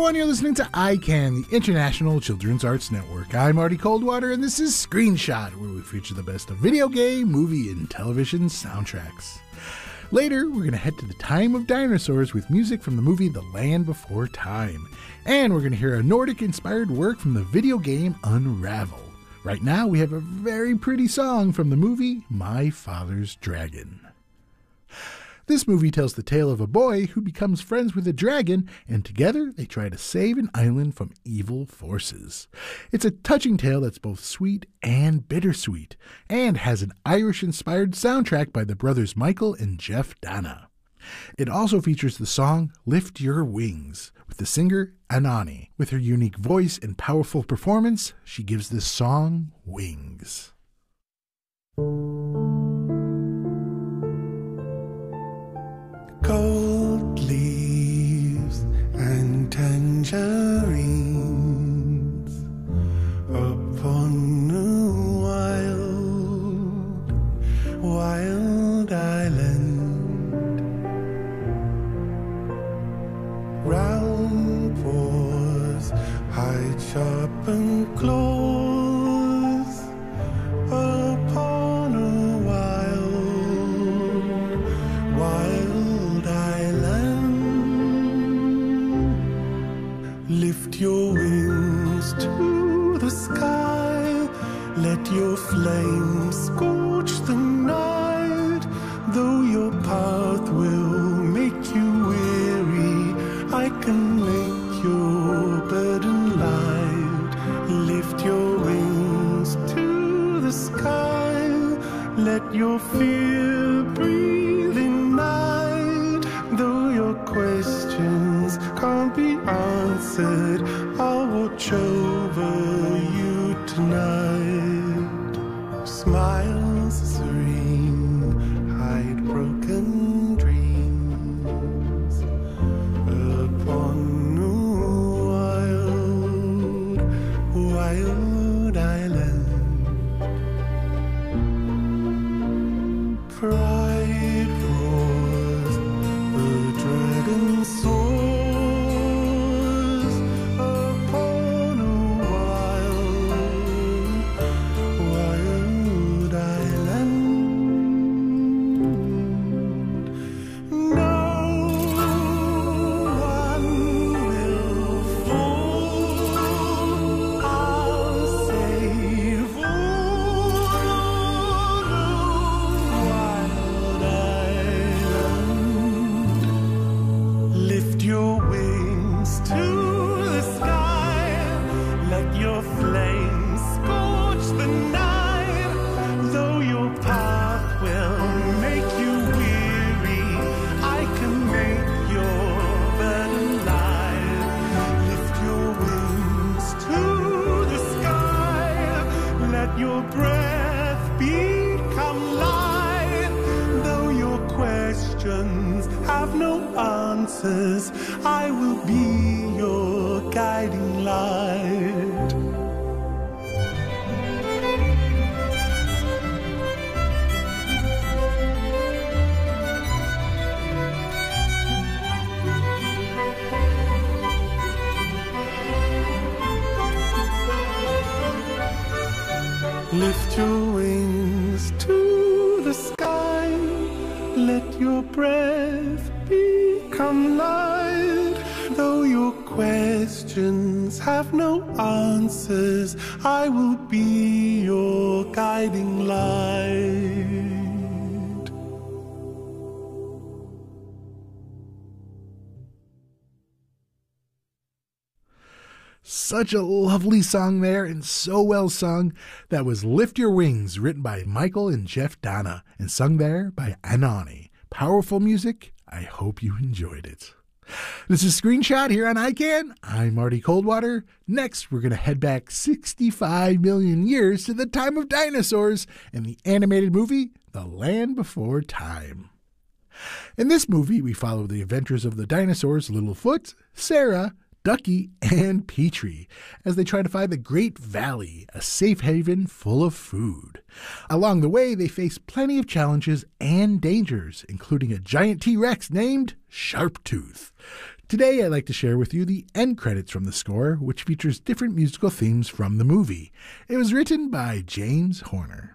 everyone. You're listening to ICANN, the International Children's Arts Network. I'm Marty Coldwater, and this is Screenshot, where we feature the best of video game, movie, and television soundtracks. Later, we're going to head to the time of dinosaurs with music from the movie The Land Before Time. And we're going to hear a Nordic-inspired work from the video game Unravel. Right now, we have a very pretty song from the movie My Father's Dragon. This movie tells the tale of a boy who becomes friends with a dragon, and together they try to save an island from evil forces. It's a touching tale that's both sweet and bittersweet, and has an Irish-inspired soundtrack by the brothers Michael and Jeff Dana. It also features the song Lift Your Wings, with the singer Anani. With her unique voice and powerful performance, she gives this song wings. Gold leaves and tangerines upon a wild, wild island. Round paws hide sharpened claws upon a wild, wild island. Lift your wings to the sky, let your flames scorch the night. Though your path will make you weary, I can make your burden light. Lift your wings to the sky, let your fear breathe in night. Though your questions can't be answered, I'll watch over you tonight. Smiles serene hide broken dreams upon a wild, wild island. Pride roars, the dragon soars upon a wild, wild island. No one will fall. I'll save all the wild island. Lift your wings to the sky, let your flames scorch the night. Though your path will make you weary, I can make your burden light. Lift your wings to the sky, let your breath become light. Though your questions have no answers, I will be your guiding light. Lift your wings to the sky, let your breath become light. Though your questions have no answers, I will be your guiding light. Such a lovely song there, and so well sung. That was Lift Your Wings, written by Michael and Jeff Dana, and sung there by Anani. Powerful music. I hope you enjoyed it. This is Screenshot here on ICANN. I'm Marty Coldwater. Next, we're going to head back 65 million years to the time of dinosaurs in the animated movie The Land Before Time. In this movie, we follow the adventures of the dinosaurs Littlefoot, Sarah, Ducky, and Petrie as they try to find the Great Valley, a safe haven full of food. Along the way, they face plenty of challenges and dangers, including a giant T-Rex named Sharptooth. Today, I'd like to share with you the end credits from the score, which features different musical themes from the movie. It was written by James Horner.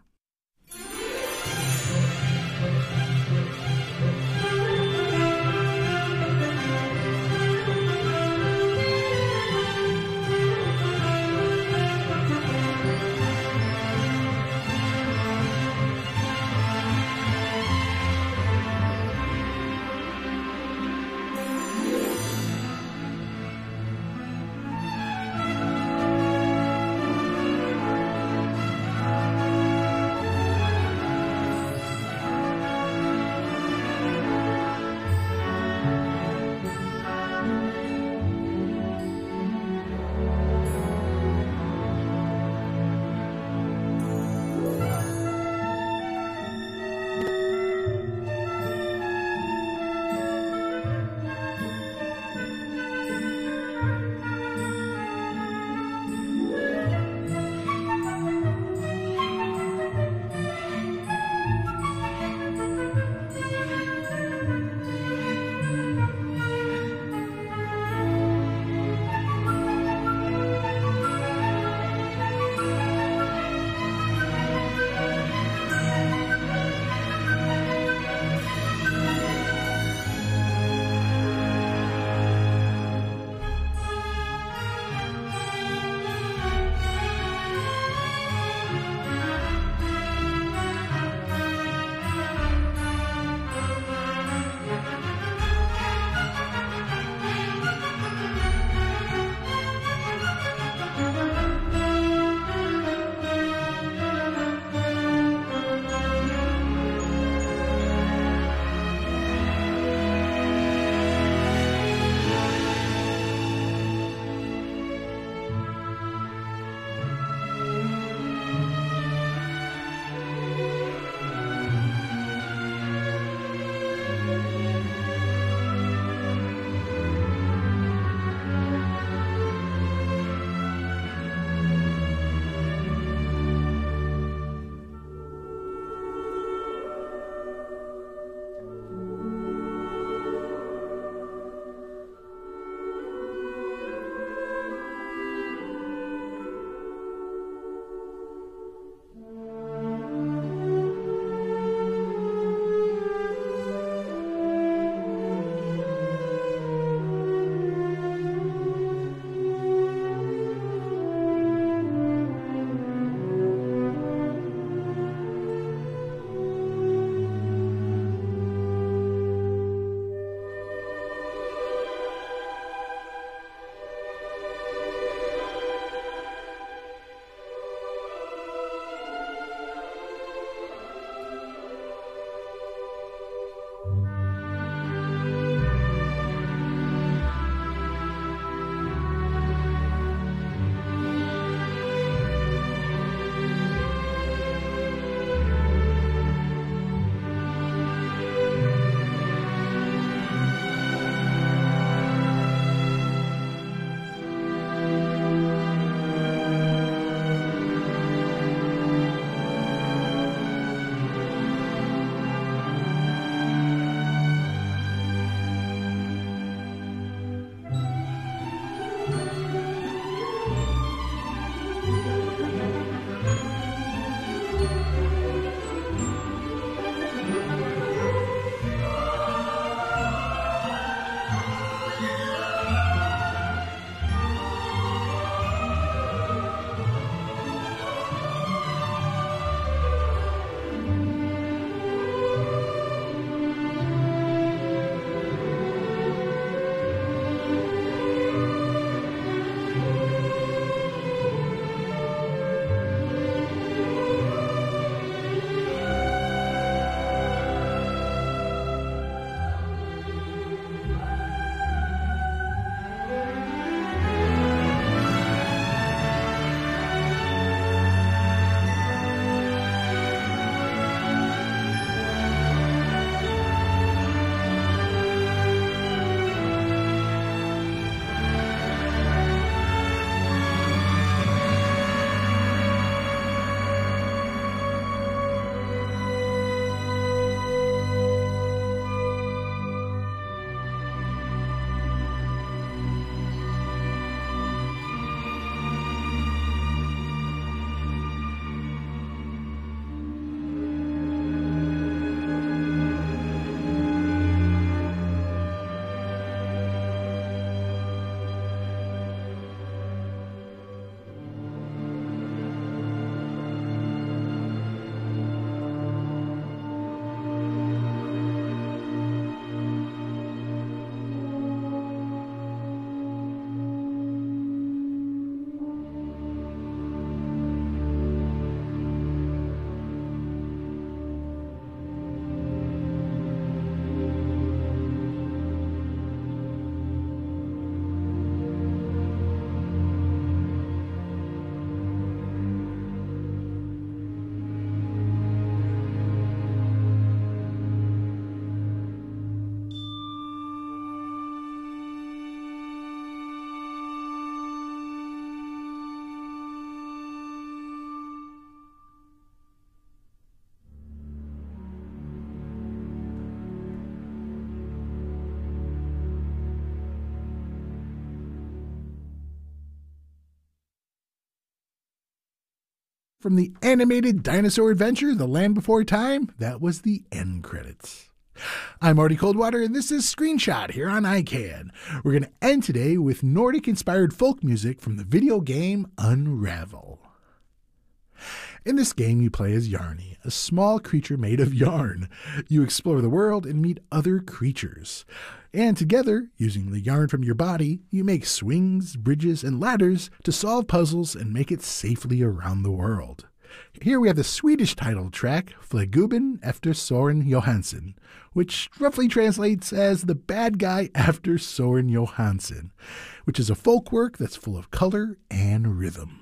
From the animated dinosaur adventure, The Land Before Time, that was the end credits. I'm Marty Coldwater, and this is Screenshot here on ICANN. We're going to end today with Nordic-inspired folk music from the video game Unravel. In this game, you play as Yarny, a small creature made of yarn. You explore the world and meet other creatures. And together, using the yarn from your body, you make swings, bridges, and ladders to solve puzzles and make it safely around the world. Here we have the Swedish title track, Fleguben efter Soren Johansson, which roughly translates as The Bad Guy After Soren Johansson, which is a folk work that's full of color and rhythm.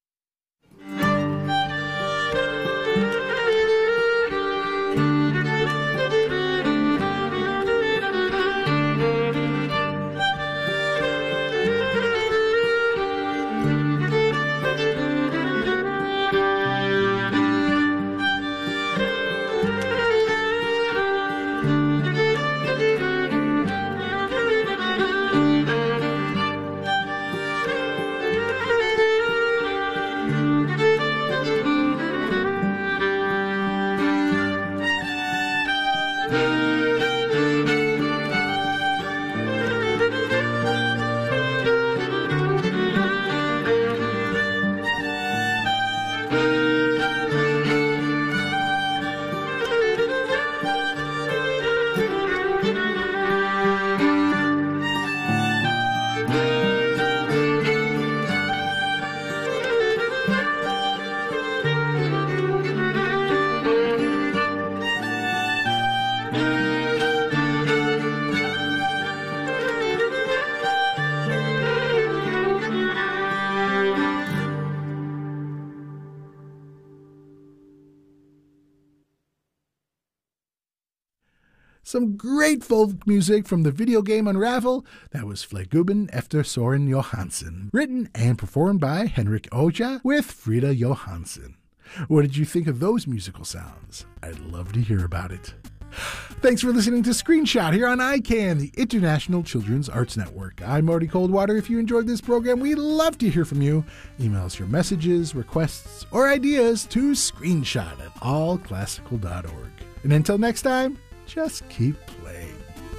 Some great folk music from the video game Unravel. That was Fleguben efter Soren Johansson, written and performed by Henrik Oja with Frida Johansson. What did you think of those musical sounds? I'd love to hear about it. Thanks for listening to Screenshot here on ICANN, the International Children's Arts Network. I'm Marty Coldwater. If you enjoyed this program, we'd love to hear from you. Email us your messages, requests, or ideas to screenshot@allclassical.org. And until next time, just keep playing.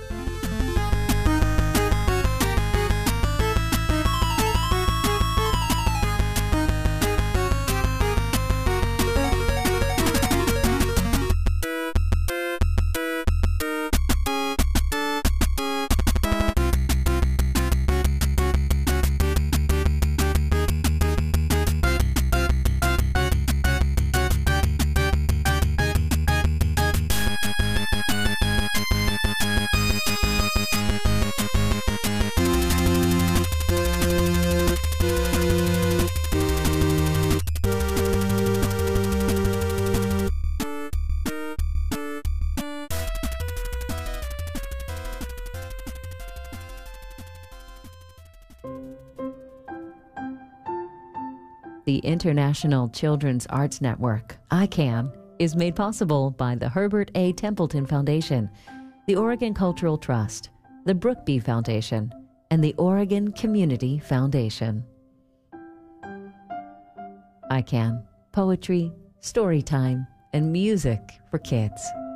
The International Children's Arts Network, ICANN, is made possible by the Herbert A. Templeton Foundation, the Oregon Cultural Trust, the Brookby Foundation, and the Oregon Community Foundation. ICANN, poetry, story time, and music for kids.